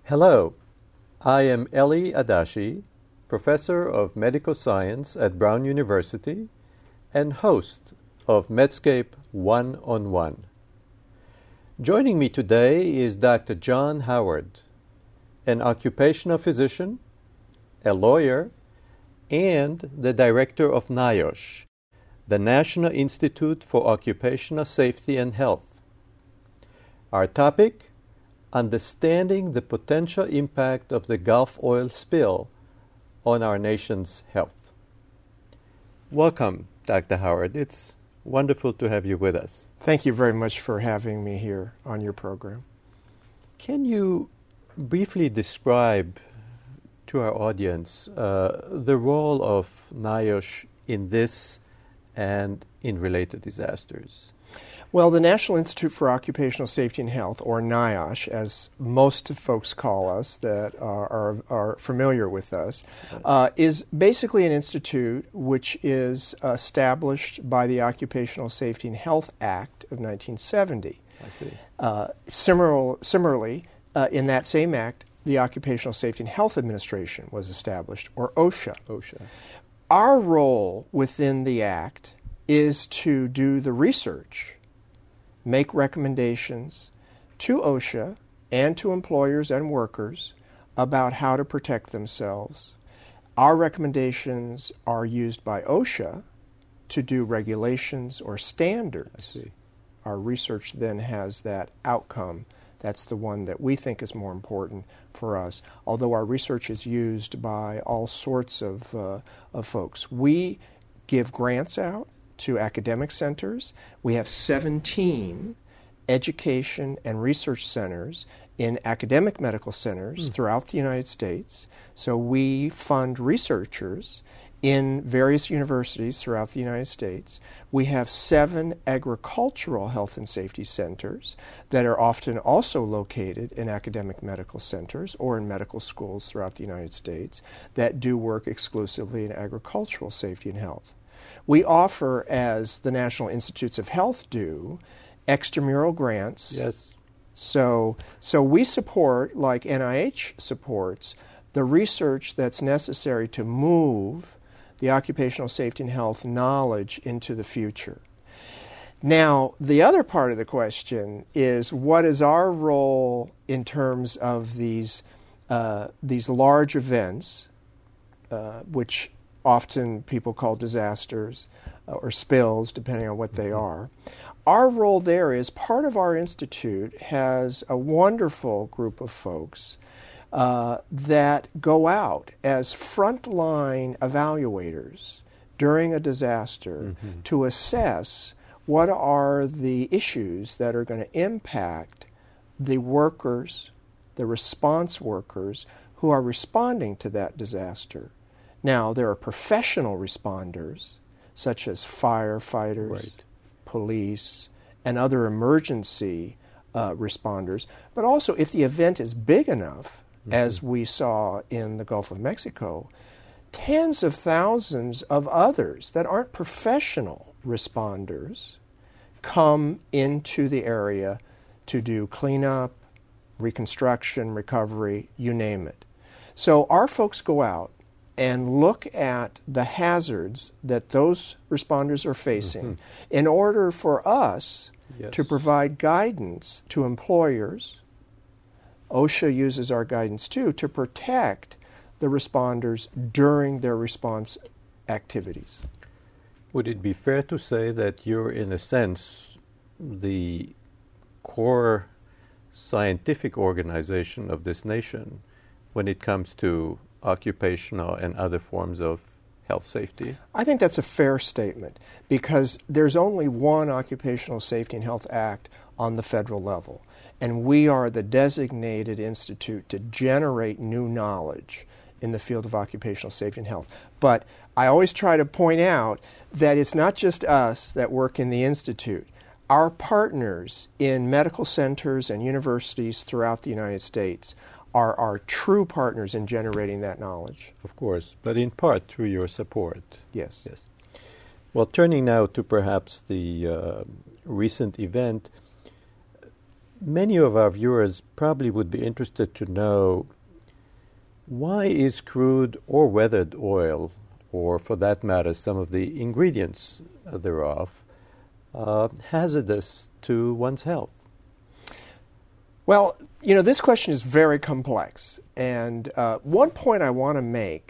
Hello, I am Eli Adashi, Professor of Medical Science at Brown University and host of Medscape One-on-One. Joining me today is Dr. John Howard, an occupational physician, a lawyer, and the director of NIOSH, the National Institute for Occupational Safety and Health. Our topic: understanding the potential impact of the Gulf oil spill on our nation's health. Welcome, Dr. Howard. It's wonderful to have you with us. Thank you very much for having me here on your program. Can you briefly describe to our audience the role of NIOSH in this and in related disasters? Well, the National Institute for Occupational Safety and Health, or NIOSH, as most folks call us that are familiar with us, is basically an institute which is established by the Occupational Safety and Health Act of 1970. I see. Similarly, in that same act, the Occupational Safety and Health Administration was established, or OSHA. OSHA. Our role within the act is to do the research, make recommendations to OSHA and to employers and workers about how to protect themselves. Our recommendations are used by OSHA to do regulations or standards. I see. Our research then has that outcome. That's the one that we think is more important for us, although our research is used by all sorts of folks. We give grants out to academic centers. We have 17 education and research centers in academic medical centers throughout the United States. So we fund researchers in various universities throughout the United States. We have 7 agricultural health and safety centers that are often also located in academic medical centers or in medical schools throughout the United States that do work exclusively in agricultural safety and health. We offer, as the National Institutes of Health do, extramural grants. Yes. So we support, like NIH supports, the research that's necessary to move the occupational safety and health knowledge into the future. Now, the other part of the question is, what is our role in terms of these large events, which often people call disasters or spills, depending on what they are. Our role there is part of our institute has a wonderful group of folks that go out as frontline evaluators during a disaster to assess what are the issues that are going to impact the workers, the response workers who are responding to that disaster. Now, there are professional responders, such as firefighters, Right. police, and other emergency responders. But also, if the event is big enough, as we saw in the Gulf of Mexico, tens of thousands of others that aren't professional responders come into the area to do cleanup, reconstruction, recovery, you name it. So our folks go out and look at the hazards that those responders are facing in order for us to provide guidance to employers. OSHA uses our guidance too to protect the responders during their response activities. Would it be fair to say that you're, in a sense, the core scientific organization of this nation when it comes to occupational and other forms of health safety? I think that's a fair statement because there's only one Occupational Safety and Health Act on the federal level, and we are the designated institute to generate new knowledge in the field of occupational safety and health. But I always try to point out that it's not just us that work in the institute. Our partners in medical centers and universities throughout the United States are our true partners in generating that knowledge. Of course, but in part through your support. Yes. Yes. Well, turning now to perhaps the recent event, Many of our viewers probably would be interested to know, why is crude or weathered oil, or for that matter, some of the ingredients thereof, hazardous to one's health? Well, this question is very complex. And one point I want to make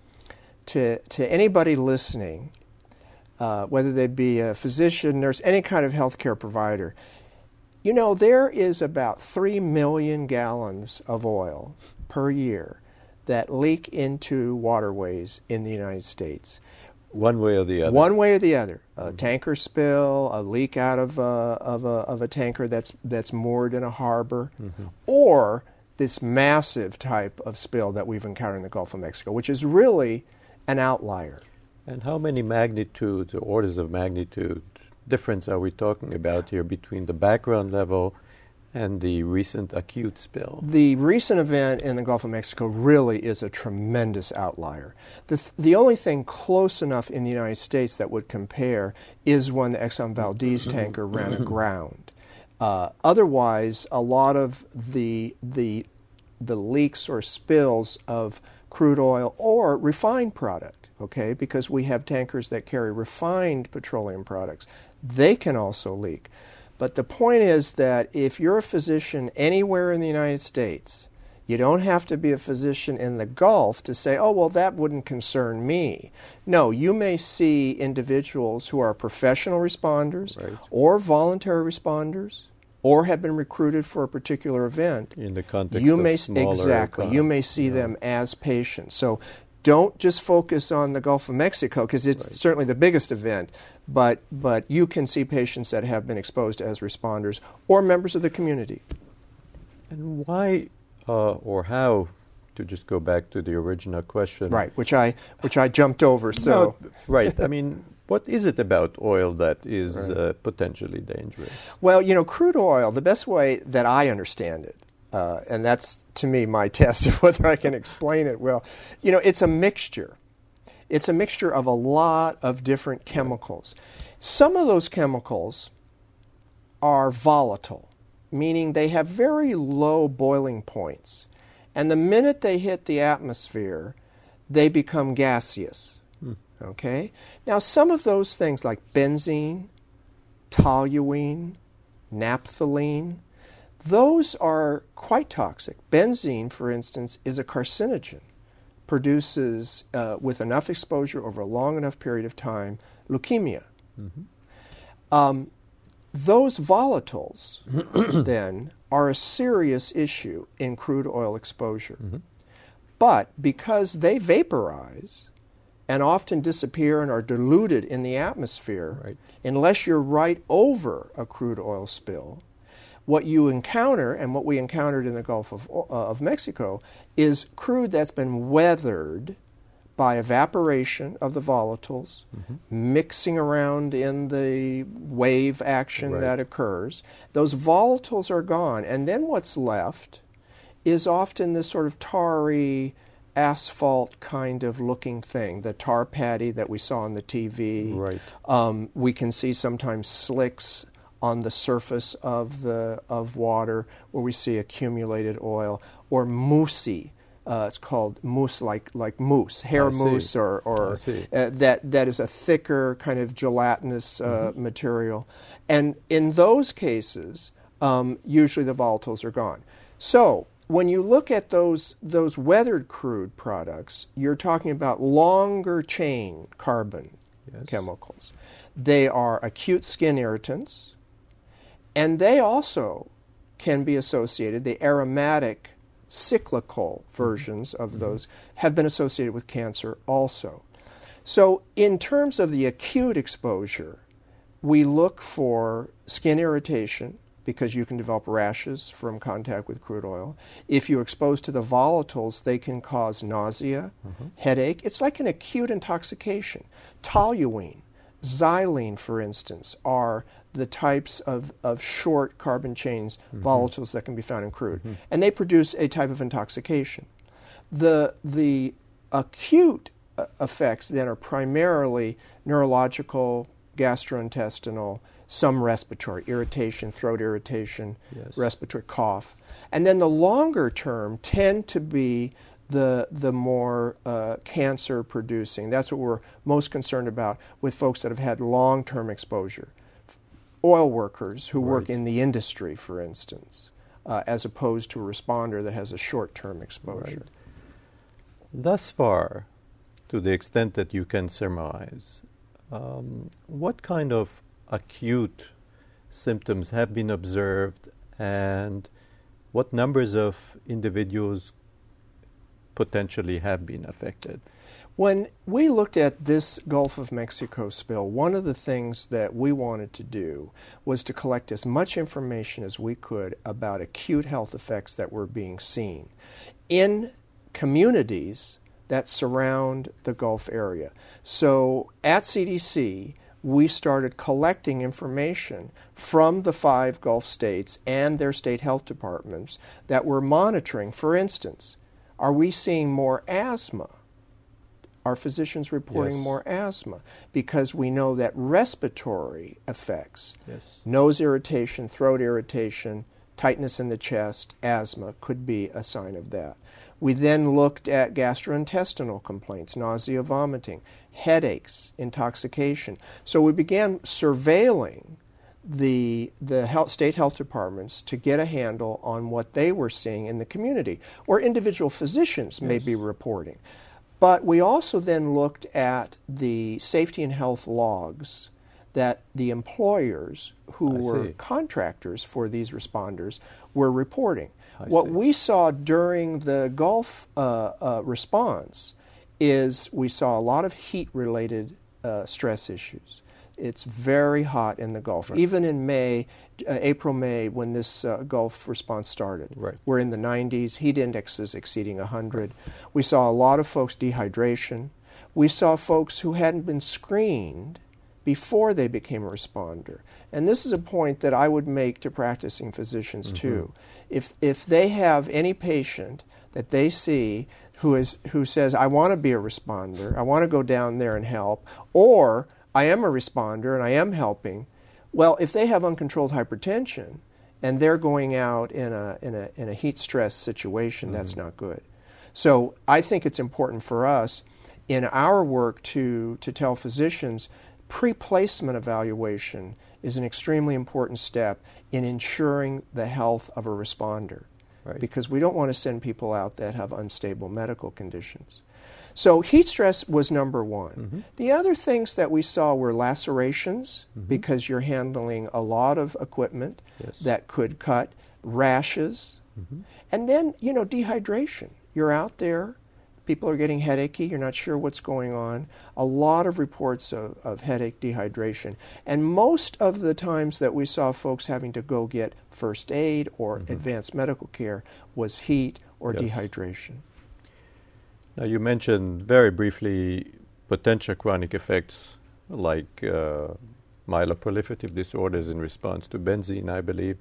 to anybody listening, whether they be a physician, nurse, any kind of healthcare provider, there is about 3 million gallons of oil per year that leak into waterways in the United States. One way or the other. One way or the other. A tanker spill, a leak out of a tanker that's moored in a harbor, or this massive type of spill that we've encountered in the Gulf of Mexico, which is really an outlier. And how many magnitudes or orders of magnitude difference are we talking about here between the background level and the recent acute spill? The recent event in the Gulf of Mexico really is a tremendous outlier. The only thing close enough in the United States that would compare is when the Exxon Valdez tanker ran aground. Otherwise, a lot of the leaks or spills of crude oil or refined product, okay, because we have tankers that carry refined petroleum products, they can also leak. But the point is that if you're a physician anywhere in the United States, you don't have to be a physician in the Gulf to say, oh, well, that wouldn't concern me. No, you may see individuals who are professional responders or voluntary responders or have been recruited for a particular event. In the context of smaller exactly. You may see them as patients. So don't just focus on the Gulf of Mexico, because it's certainly the biggest event, but you can see patients that have been exposed as responders or members of the community. And why or how, to just go back to the original question. Right, which I jumped over. So no, right. I mean, what is it about oil that is potentially dangerous? Well, crude oil, the best way that I understand it, and that's, to me, my test of whether I can explain it well, it's a mixture. It's a mixture of a lot of different chemicals. Some of those chemicals are volatile, meaning they have very low boiling points. And the minute they hit the atmosphere, they become gaseous. Okay? Now, some of those things like benzene, toluene, naphthalene, those are quite toxic. Benzene, for instance, is a carcinogen. Produces, with enough exposure over a long enough period of time, leukemia. Those volatiles, then, are a serious issue in crude oil exposure. But because they vaporize and often disappear and are diluted in the atmosphere, unless you're right over a crude oil spill, what you encounter, and what we encountered in the Gulf of Mexico, is crude that's been weathered by evaporation of the volatiles, mixing around in the wave action that occurs. Those volatiles are gone, and then what's left is often this sort of tarry, asphalt kind of looking thing, the tar patty that we saw on the TV. We can see sometimes slicks on the surface of water where we see accumulated oil, or moussey. It's called mousse, like mousse, hair mousse, or that is a thicker kind of gelatinous material. And in those cases, usually the volatiles are gone. So when you look at those weathered crude products, you're talking about longer chain carbon chemicals. They are acute skin irritants. And they also can be associated, the aromatic cyclical versions of those have been associated with cancer also. So in terms of the acute exposure, we look for skin irritation, because you can develop rashes from contact with crude oil. If you're exposed to the volatiles, they can cause nausea, headache. It's like an acute intoxication. Toluene, xylene, for instance, are the types of short carbon chains, volatiles that can be found in crude. And they produce a type of intoxication. The acute effects then are primarily neurological, gastrointestinal, some respiratory irritation, throat irritation, Yes. respiratory cough. And then the longer term tend to be the more cancer producing. That's what we're most concerned about with folks that have had long-term exposure. Oil workers who work in the industry, for instance, as opposed to a responder that has a short-term exposure. Right. Thus far, to the extent that you can surmise, what kind of acute symptoms have been observed, and what numbers of individuals potentially have been affected? When we looked at this Gulf of Mexico spill, one of the things that we wanted to do was to collect as much information as we could about acute health effects that were being seen in communities that surround the Gulf area. So at CDC, we started collecting information from the 5 Gulf states and their state health departments that were monitoring. For instance, are we seeing more asthma? Are physicians reporting more asthma? Because we know that respiratory effects, nose irritation, throat irritation, tightness in the chest, asthma could be a sign of that. We then looked at gastrointestinal complaints, nausea, vomiting, headaches, intoxication. So we began surveilling the state health departments to get a handle on what they were seeing in the community, or individual physicians may be reporting. But we also then looked at the safety and health logs that the employers who were contractors for these responders were reporting. What we saw during the Gulf response is we saw a lot of heat-related stress issues. It's very hot in the Gulf. Right. Even in May, April, May, when this Gulf response started, we're in the 90s, heat indexes exceeding 100. We saw a lot of folks dehydration. We saw folks who hadn't been screened before they became a responder. And this is a point that I would make to practicing physicians too. If they have any patient that they see who says, I want to be a responder, I want to go down there and help, or I am a responder and I am helping, well, if they have uncontrolled hypertension and they're going out in a heat stress situation, that's not good. So I think it's important for us in our work to tell physicians pre-placement evaluation is an extremely important step in ensuring the health of a responder, because we don't want to send people out that have unstable medical conditions. So heat stress was number one. The other things that we saw were lacerations, because you're handling a lot of equipment that could cut, rashes, and then, dehydration. You're out there, people are getting headachy, you're not sure what's going on. A lot of reports of headache, dehydration. And most of the times that we saw folks having to go get first aid or advanced medical care was heat or dehydration. Now, you mentioned very briefly potential chronic effects like myeloproliferative disorders in response to benzene, I believe.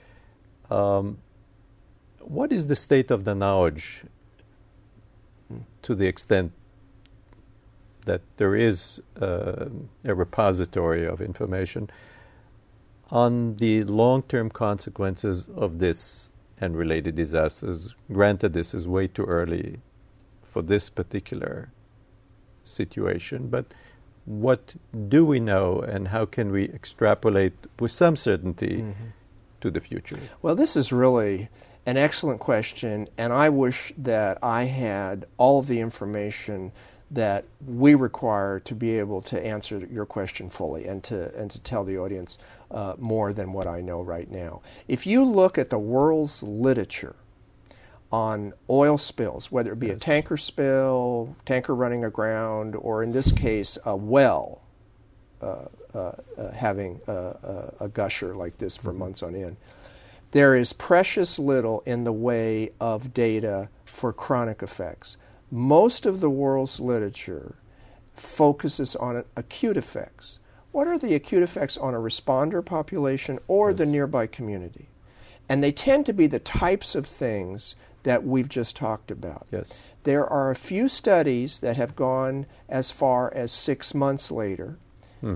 What is the state of the knowledge, to the extent that there is a repository of information, on the long-term consequences of this and related disasters? Granted, this is way too early for this particular situation, but what do we know, and how can we extrapolate with some certainty to the future? Well, this is really an excellent question, and I wish that I had all of the information that we require to be able to answer your question fully and to tell the audience more than what I know right now. If you look at the world's literature on oil spills, whether it be a tanker spill, tanker running aground, or in this case, a well having a gusher like this for months on end, there is precious little in the way of data for chronic effects. Most of the world's literature focuses on acute effects. What are the acute effects on a responder population or the nearby community? And they tend to be the types of things that we've just talked about. There are a few studies that have gone as far as 6 months later.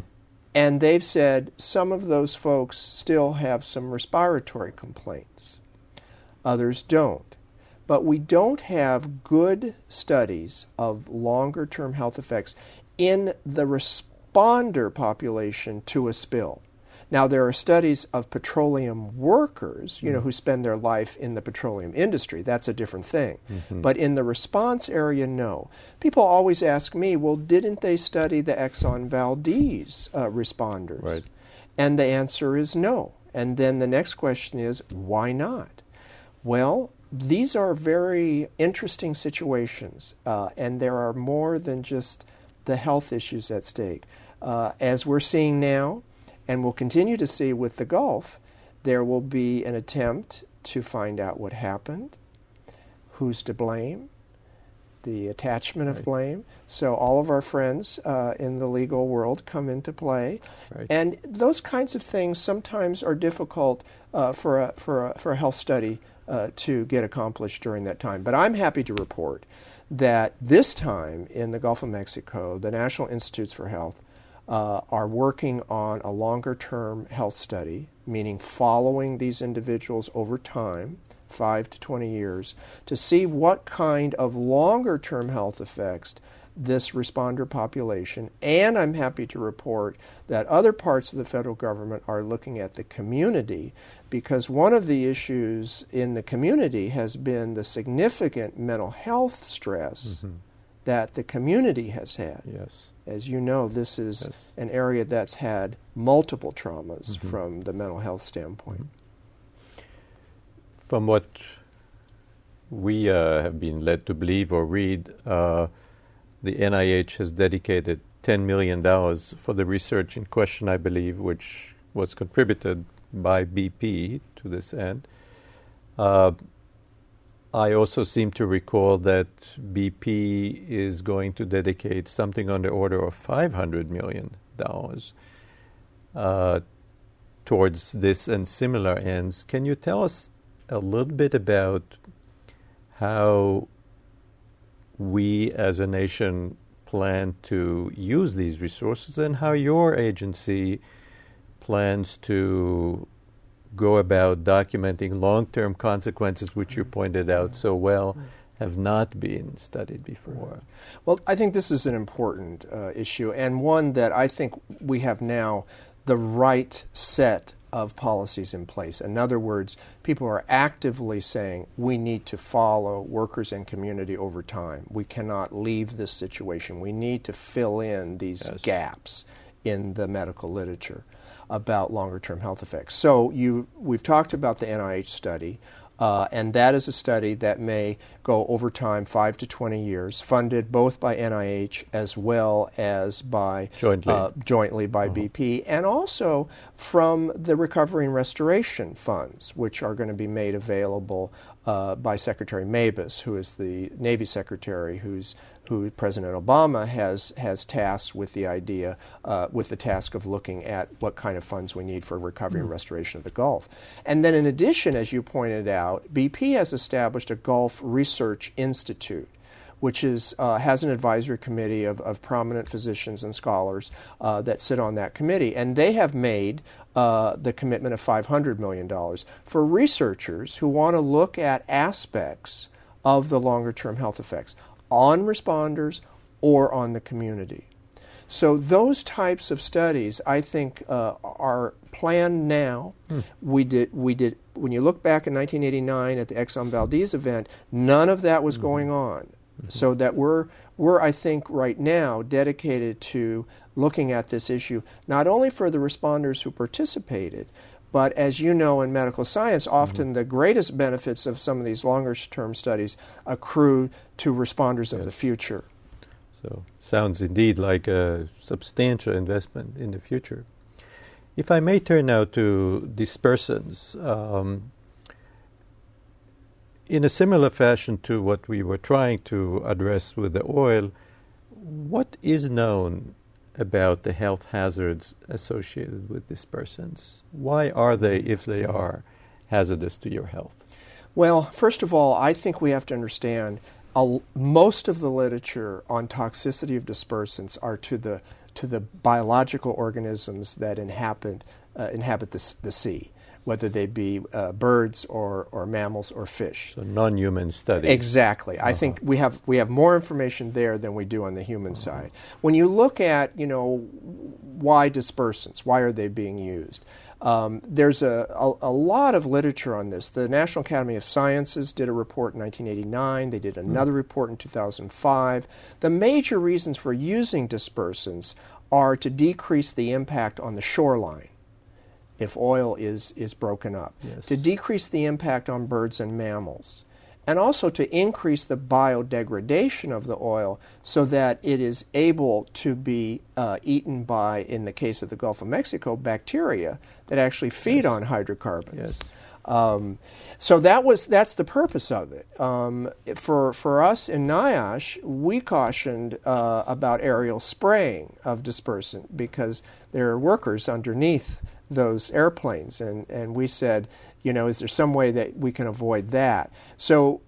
And they've said some of those folks still have some respiratory complaints. Others don't. But we don't have good studies of longer-term health effects in the responder population to a spill. Now, there are studies of petroleum workers, who spend their life in the petroleum industry. That's a different thing. But in the response area, no. People always ask me, well, didn't they study the Exxon Valdez responders? Right. And the answer is no. And then the next question is, why not? Well, these are very interesting situations, and there are more than just the health issues at stake. As we're seeing now, and we'll continue to see with the Gulf, there will be an attempt to find out what happened, who's to blame, the attachment of blame. So all of our friends in the legal world come into play. Right. And those kinds of things sometimes are difficult for a health study to get accomplished during that time. But I'm happy to report that this time in the Gulf of Mexico, the National Institutes for Health are working on a longer-term health study, meaning following these individuals over time, 5 to 20 years, to see what kind of longer-term health effects this responder population, and I'm happy to report that other parts of the federal government are looking at the community, because one of the issues in the community has been the significant mental health stress that the community has had. Yes. As you know, this is an area that's had multiple traumas from the mental health standpoint. From what we have been led to believe or read, the NIH has dedicated $10 million for the research in question, I believe, which was contributed by BP to this end. I also seem to recall that BP is going to dedicate something on the order of $500 million towards this and similar ends. Can you tell us a little bit about how we as a nation plan to use these resources and how your agency plans to go about documenting long-term consequences, which you pointed out so well have not been studied before? Well, I think this is an important issue, and one that I think we have now the right set of policies in place. In other words, people are actively saying we need to follow workers and community over time. We cannot leave this situation. We need to fill in these gaps in the medical literature about longer-term health effects. So we've talked about the NIH study, and that is a study that may go over time, 5 to 20 years, funded both by NIH as well as by jointly by BP, and also from the Recovery and Restoration funds, which are going to be made available by Secretary Mabus, who is the Navy Secretary who President Obama has tasked with the task of looking at what kind of funds we need for recovery and restoration of the Gulf. And then in addition, as you pointed out, BP has established a Gulf Research Institute, which has an advisory committee of prominent physicians and scholars that sit on that committee. And they have made the commitment of $500 million for researchers who want to look at aspects of the longer-term health effects on responders or on the community. So those types of studies, I think, are planned now. We did. When you look back in 1989 at the Exxon Valdez event, none of that was going on. So that we're, I think, right now dedicated to looking at this issue, not only for the responders who participated, but as you know in medical science, often the greatest benefits of some of these longer-term studies accrue to responders of the future. So sounds indeed like a substantial investment in the future. If I may turn now to dispersants, in a similar fashion to what we were trying to address with the oil, what is known about the health hazards associated with dispersants? Why are they, if they are, hazardous to your health? Well, first of all, I think we have to understand most of the literature on toxicity of dispersants are to to the biological organisms that inhabit the sea, whether they be birds or mammals or fish. So non-human studies. Exactly. I think we have more information there than we do on the human side. When you look at, why dispersants, why are they being used? There's a lot of literature on this. The National Academy of Sciences did a report in 1989. They did another report in 2005. The major reasons for using dispersants are to decrease the impact on the shoreline if oil is broken up, to decrease the impact on birds and mammals, and also to increase the biodegradation of the oil so that it is able to be eaten by, in the case of the Gulf of Mexico, bacteria that actually feed on hydrocarbons. So that's the purpose of it. For us in NIOSH, we cautioned about aerial spraying of dispersant because there are workers underneath those airplanes, and we said, is there some way that we can avoid that? So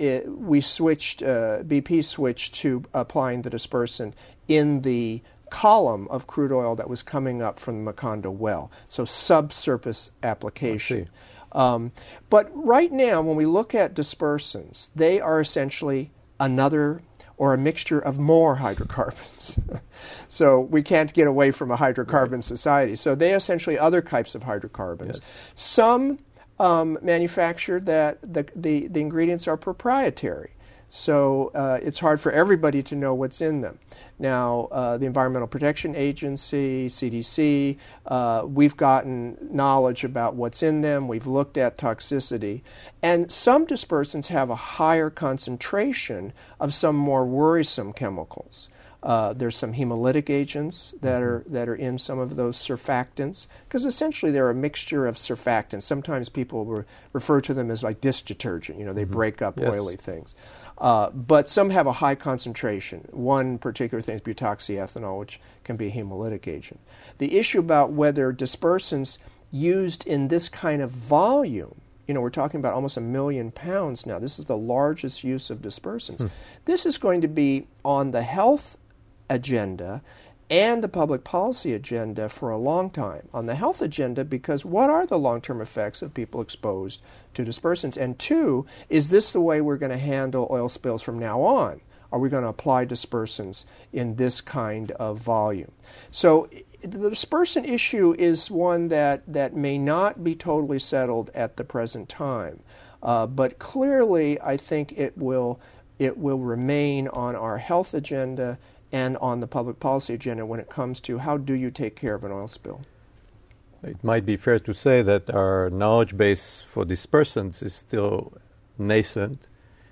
BP switched to applying the dispersant in the column of crude oil that was coming up from the Macondo well, so subsurface application. But right now, when we look at dispersants, they are essentially another or a mixture of more hydrocarbons. So we can't get away from a hydrocarbon society. So they are essentially other types of hydrocarbons. Some manufactured that the ingredients are proprietary. So it's hard for everybody to know what's in them. Now, the Environmental Protection Agency, CDC, we've gotten knowledge about what's in them. We've looked at toxicity. And some dispersants have a higher concentration of some more worrisome chemicals. There's some hemolytic agents that are in some of those surfactants, because essentially they're a mixture of surfactants. Sometimes people refer to them as like dish detergent. They break up oily things. But some have a high concentration. One particular thing is butoxyethanol, which can be a hemolytic agent. The issue about whether dispersants used in this kind of volume, we're talking about almost 1 million pounds now. This is the largest use of dispersants. This is going to be on the health agenda and the public policy agenda for a long time. On the health agenda, because what are the long-term effects of people exposed to dispersants? And two, is this the way we're going to handle oil spills from now on? Are we going to apply dispersants in this kind of volume? So the dispersant issue is one that may not be totally settled at the present time. But clearly, I think it will remain on our health agenda and on the public policy agenda when it comes to how do you take care of an oil spill. It might be fair to say that our knowledge base for dispersants is still nascent,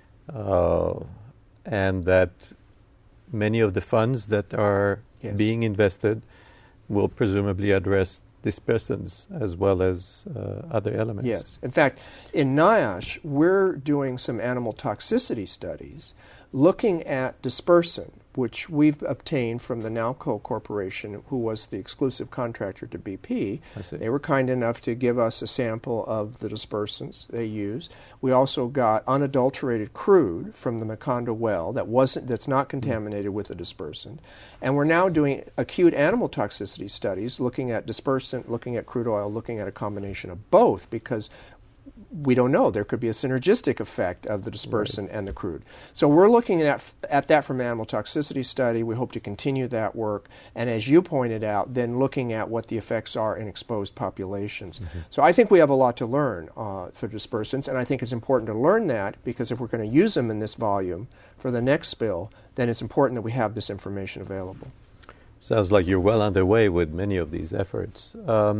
and that many of the funds that are being invested will presumably address dispersants as well as other elements. Yes. In fact, in NIOSH, we're doing some animal toxicity studies looking at dispersant, which we've obtained from the Nalco Corporation, who was the exclusive contractor to BP. They were kind enough to give us a sample of the dispersants they use. We also got unadulterated crude from the Macondo well that's not contaminated with the dispersant. And we're now doing acute animal toxicity studies, looking at dispersant, looking at crude oil, looking at a combination of both, because we don't know. There could be a synergistic effect of the dispersant and the crude. So we're looking at that from an animal toxicity study. We hope to continue that work. And as you pointed out, then looking at what the effects are in exposed populations. So I think we have a lot to learn for dispersants, and I think it's important to learn that because if we're going to use them in this volume for the next spill, then it's important that we have this information available. Sounds like you're well underway with many of these efforts.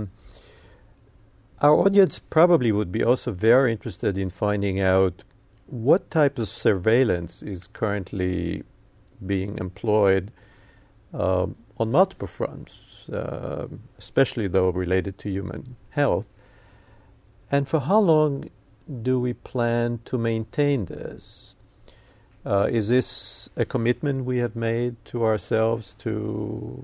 Our audience probably would be also very interested in finding out what type of surveillance is currently being employed on multiple fronts, especially though related to human health. And for how long do we plan to maintain this? Is this a commitment we have made to ourselves for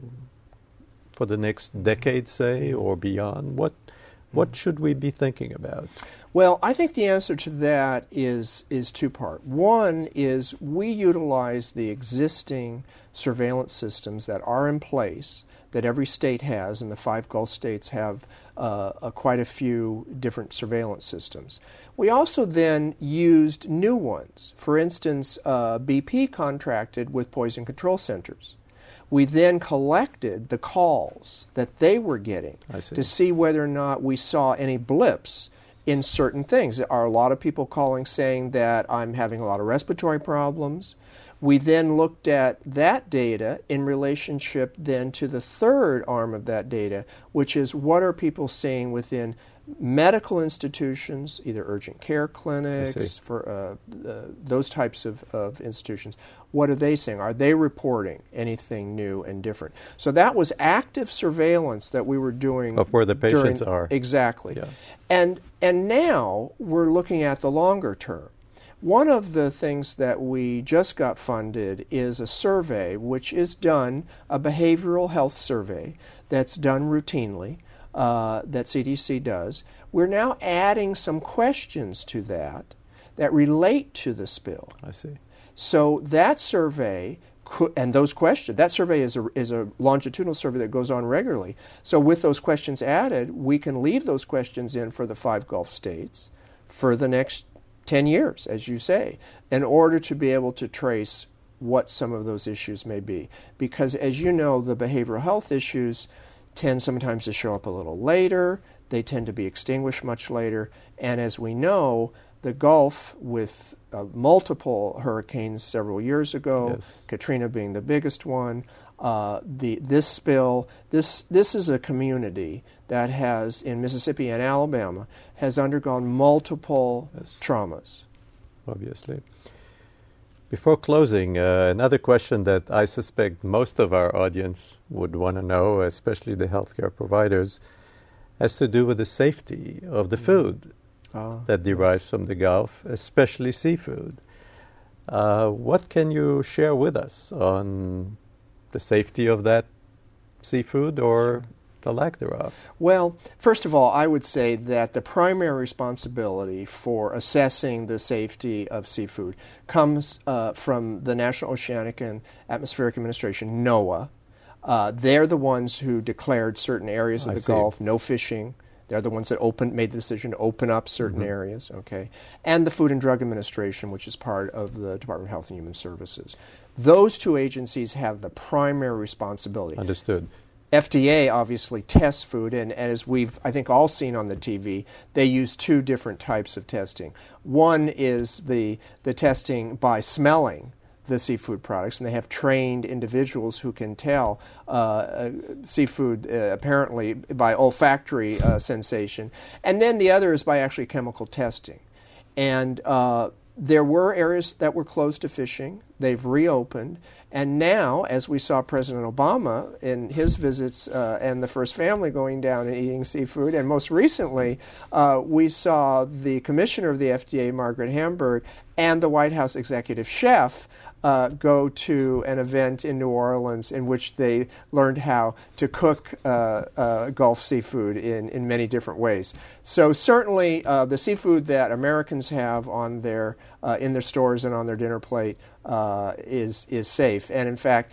the next decade, say, or beyond? What should we be thinking about? Well, I think the answer to that is two-part. One is we utilize the existing surveillance systems that are in place that every state has, and the 5 Gulf states have quite a few different surveillance systems. We also then used new ones. For instance, BP contracted with poison control centers. We then collected the calls that they were getting to see whether or not we saw any blips in certain things. There are a lot of people calling saying that I'm having a lot of respiratory problems. We then looked at that data in relationship then to the third arm of that data, which is what are people saying within medical institutions, either urgent care clinics, for those types of institutions. What are they saying? Are they reporting anything new and different? So that was active surveillance that we were doing of where the patients are. Exactly. Yeah. And now we're looking at the longer term. One of the things that we just got funded is a survey which is done, a behavioral health survey that's done routinely, that CDC does. We're now adding some questions to that relate to the spill. I see. So that survey and those questions, that survey is a longitudinal survey that goes on regularly. So with those questions added, we can leave those questions in for the 5 Gulf states for the next 10 years, as you say, in order to be able to trace what some of those issues may be. Because as you know, the behavioral health issues tend sometimes to show up a little later. They tend to be extinguished much later. And as we know, the Gulf, with multiple hurricanes several years ago, Katrina being the biggest one, this spill, this is a community that has, in Mississippi and Alabama, has undergone multiple traumas. Obviously. Before closing, another question that I suspect most of our audience would want to know, especially the healthcare providers, has to do with the safety of the food that derives from the Gulf, especially seafood. What can you share with us on the safety of that seafood or the lack thereof? Well, first of all, I would say that the primary responsibility for assessing the safety of seafood comes from the National Oceanic and Atmospheric Administration, NOAA. They're the ones who declared certain areas of the Gulf, no fishing. They're the ones that made the decision to open up certain areas, okay? And the Food and Drug Administration, which is part of the Department of Health and Human Services. Those two agencies have the primary responsibility. Understood. FDA obviously tests food, and as we've, I think, all seen on the TV, they use 2 different types of testing. One is the testing by smelling the seafood products, and they have trained individuals who can tell seafood apparently by olfactory sensation. And then the other is by actually chemical testing. And there were areas that were closed to fishing. They've reopened. And now, as we saw President Obama in his visits and the first family going down and eating seafood, and most recently we saw the commissioner of the FDA, Margaret Hamburg, and the White House executive chef go to an event in New Orleans in which they learned how to cook Gulf seafood in many different ways. So certainly the seafood that Americans have on in their stores and on their dinner plate is safe. And in fact,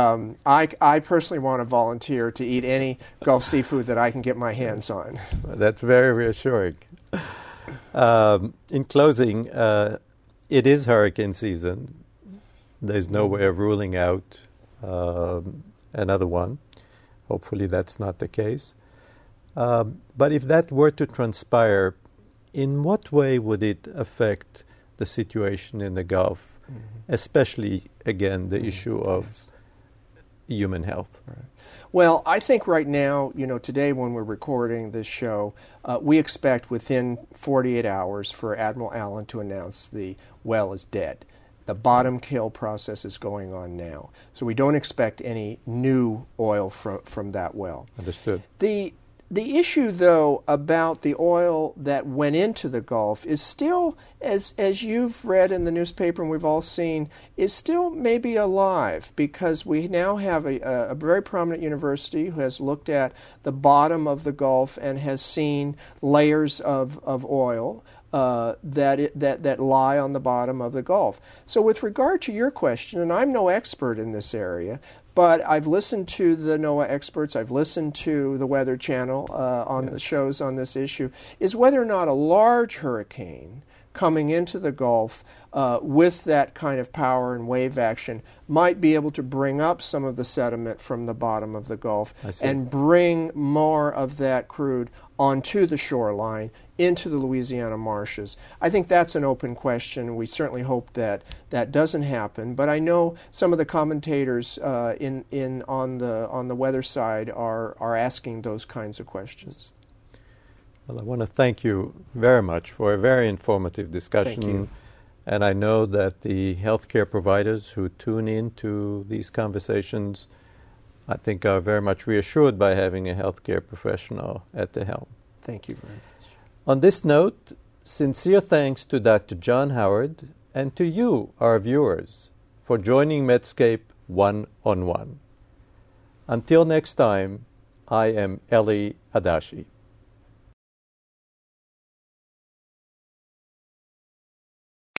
I personally want to volunteer to eat any Gulf seafood that I can get my hands on. That's very reassuring. In closing, it is hurricane season. There's no way of ruling out another one. Hopefully that's not the case. But if that were to transpire, in what way would it affect the situation in the Gulf, especially, again, the issue of human health? Right. Well, I think right now, today when we're recording this show, we expect within 48 hours for Admiral Allen to announce the well is dead. The bottom kill process is going on now. So we don't expect any new oil from that well. Understood. The issue, though, about the oil that went into the Gulf is still, as you've read in the newspaper and we've all seen, is still maybe alive, because we now have a very prominent university who has looked at the bottom of the Gulf and has seen layers of oil that lie on the bottom of the Gulf. So with regard to your question, and I'm no expert in this area, but I've listened to the NOAA experts, I've listened to the Weather Channel on the shows on this issue, is whether or not a large hurricane coming into the Gulf with that kind of power and wave action might be able to bring up some of the sediment from the bottom of the Gulf and bring more of that crude onto the shoreline, into the Louisiana marshes. I think that's an open question. We certainly hope that that doesn't happen. But I know some of the commentators on the weather side are asking those kinds of questions. Well, I want to thank you very much for a very informative discussion. Thank you. And I know that the healthcare providers who tune in to these conversations, I think, are very much reassured by having a healthcare professional at the helm. Thank you very much. On this note, sincere thanks to Dr. John Howard and to you, our viewers, for joining Medscape One-on-One. Until next time, I am Eli Adashi.